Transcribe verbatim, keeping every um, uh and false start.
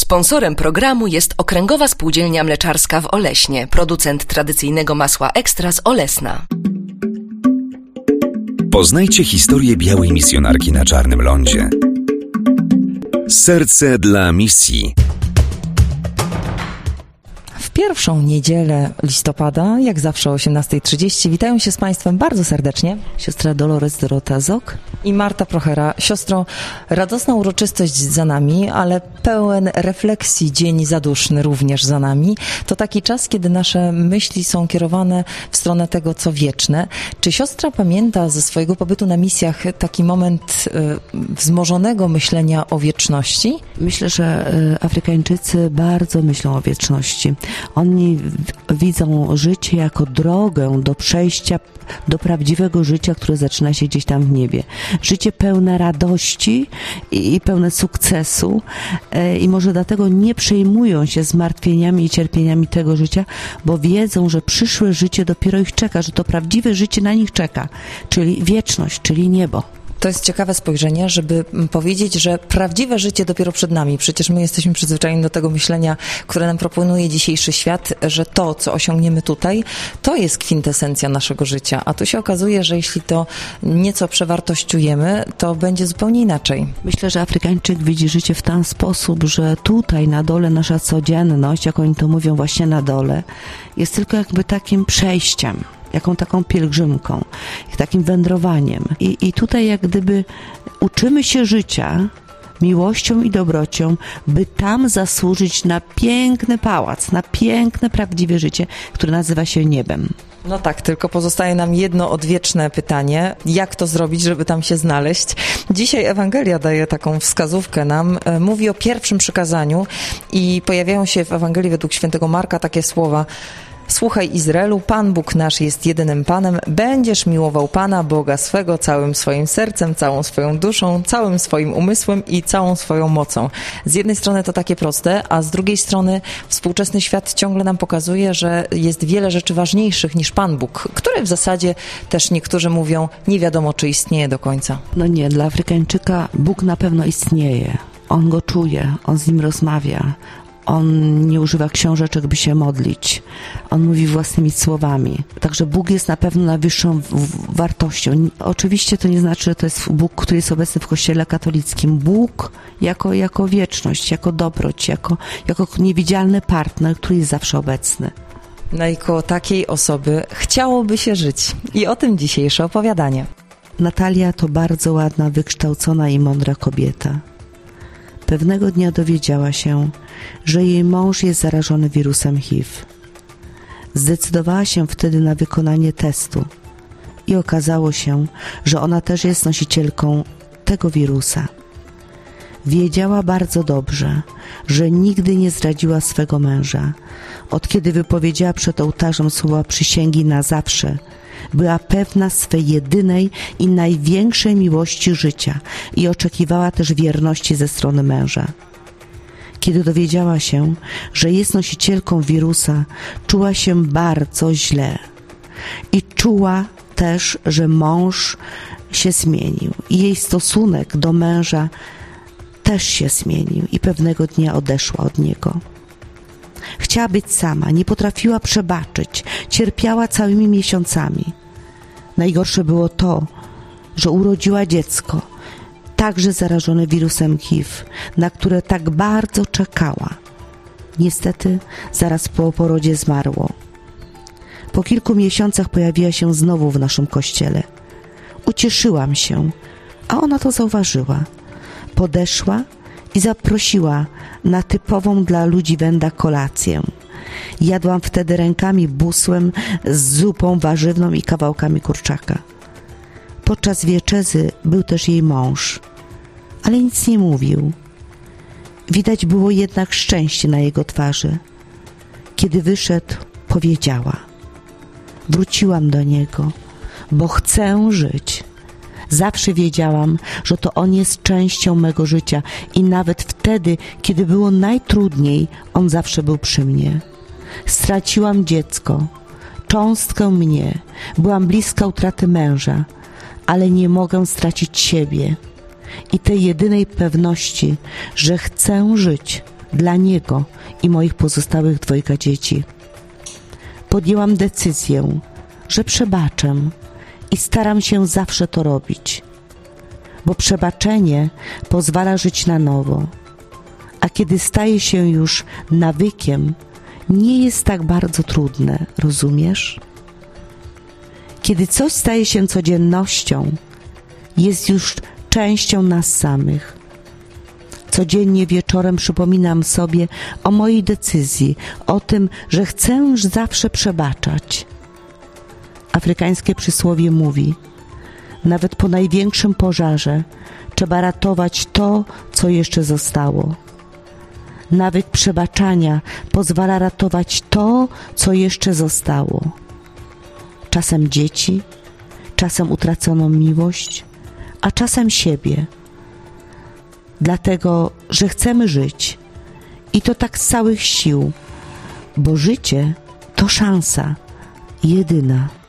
Sponsorem programu jest Okręgowa Spółdzielnia Mleczarska w Oleśnie, producent tradycyjnego masła Ekstra z Olesna. Poznajcie historię białej misjonarki na czarnym lądzie. Serce dla misji. W pierwszą niedzielę listopada, jak zawsze o osiemnasta trzydzieści, witają się z Państwem bardzo serdecznie siostra Dolores Dorota Zok i Marta Prochera. Siostro, radosna uroczystość za nami, ale pełen refleksji dzień zaduszny również za nami. To taki czas, kiedy nasze myśli są kierowane w stronę tego, co wieczne. Czy siostra pamięta ze swojego pobytu na misjach taki moment y, wzmożonego myślenia o wieczności? Myślę, że y, Afrykańczycy bardzo myślą o wieczności. Oni widzą życie jako drogę do przejścia do prawdziwego życia, które zaczyna się gdzieś tam w niebie. Życie pełne radości i, i pełne sukcesu e, i może dlatego nie przejmują się zmartwieniami i cierpieniami tego życia, bo wiedzą, że przyszłe życie dopiero ich czeka, że to prawdziwe życie na nich czeka, czyli wieczność, czyli niebo. To jest ciekawe spojrzenie, żeby powiedzieć, że prawdziwe życie dopiero przed nami. Przecież my jesteśmy przyzwyczajeni do tego myślenia, które nam proponuje dzisiejszy świat, że to, co osiągniemy tutaj, to jest kwintesencja naszego życia. A tu się okazuje, że jeśli to nieco przewartościujemy, to będzie zupełnie inaczej. Myślę, że Afrykańczyk widzi życie w ten sposób, że tutaj na dole nasza codzienność, jak oni to mówią właśnie na dole, jest tylko jakby takim przejściem. Jaką taką pielgrzymką, takim wędrowaniem. I, I tutaj jak gdyby uczymy się życia miłością i dobrocią, by tam zasłużyć na piękny pałac, na piękne, prawdziwe życie, które nazywa się niebem. No tak, tylko pozostaje nam jedno odwieczne pytanie. Jak to zrobić, żeby tam się znaleźć? Dzisiaj Ewangelia daje taką wskazówkę nam. Mówi o pierwszym przykazaniu i pojawiają się w Ewangelii według świętego Marka takie słowa: Słuchaj, Izraelu, Pan Bóg nasz jest jedynym Panem. Będziesz miłował Pana Boga swego całym swoim sercem, całą swoją duszą, całym swoim umysłem i całą swoją mocą. Z jednej strony to takie proste, a z drugiej strony współczesny świat ciągle nam pokazuje, że jest wiele rzeczy ważniejszych niż Pan Bóg, które w zasadzie też niektórzy mówią, nie wiadomo, czy istnieje do końca. No nie, dla Afrykańczyka Bóg na pewno istnieje. On go czuje, on z nim rozmawia. On nie używa książeczek, by się modlić. On mówi własnymi słowami. Także Bóg jest na pewno najwyższą wartością. Oczywiście to nie znaczy, że to jest Bóg, który jest obecny w Kościele katolickim. Bóg jako, jako wieczność, jako dobroć, jako, jako niewidzialny partner, który jest zawsze obecny. No i koło takiej osoby chciałoby się żyć. I o tym dzisiejsze opowiadanie. Natalia to bardzo ładna, wykształcona i mądra kobieta. Pewnego dnia dowiedziała się, że jej mąż jest zarażony wirusem H I V. Zdecydowała się wtedy na wykonanie testu i okazało się, że ona też jest nosicielką tego wirusa. Wiedziała bardzo dobrze, że nigdy nie zdradziła swego męża. Od kiedy wypowiedziała przed ołtarzem słowa przysięgi na zawsze, była pewna swej jedynej i największej miłości życia i oczekiwała też wierności ze strony męża. Kiedy dowiedziała się, że jest nosicielką wirusa, czuła się bardzo źle i czuła też, że mąż się zmienił i jej stosunek do męża też się zmienił i pewnego dnia odeszła od niego. Chciała być sama, nie potrafiła przebaczyć, cierpiała całymi miesiącami. Najgorsze było to, że urodziła dziecko, także zarażone wirusem H I V, na które tak bardzo czekała. Niestety zaraz po porodzie zmarło. Po kilku miesiącach pojawiła się znowu w naszym kościele. Ucieszyłam się, a ona to zauważyła. Podeszła i zaprosiła na typową dla ludzi wenda kolację. Jadłam wtedy rękami busłem z zupą warzywną i kawałkami kurczaka. Podczas wieczerzy był też jej mąż, ale nic nie mówił. Widać było jednak szczęście na jego twarzy. Kiedy wyszedł, powiedziała: wróciłam do niego, bo chcę żyć. Zawsze wiedziałam, że to on jest częścią mego życia i nawet wtedy, kiedy było najtrudniej, on zawsze był przy mnie. Straciłam dziecko, cząstkę mnie, byłam bliska utraty męża, ale nie mogę stracić siebie i tej jedynej pewności, że chcę żyć, dla niego i moich pozostałych dwojga dzieci. Podjęłam decyzję, że przebaczę i staram się zawsze to robić, bo przebaczenie pozwala żyć na nowo, a kiedy staje się już nawykiem, nie jest tak bardzo trudne, rozumiesz? Kiedy coś staje się codziennością, jest już częścią nas samych. Codziennie wieczorem przypominam sobie o mojej decyzji, o tym, że chcę już zawsze przebaczać. Afrykańskie przysłowie mówi: nawet po największym pożarze trzeba ratować to, co jeszcze zostało. Nawyk przebaczania pozwala ratować to, co jeszcze zostało. Czasem dzieci, czasem utraconą miłość, a czasem siebie. Dlatego, że chcemy żyć i to tak z całych sił, bo życie to szansa jedyna.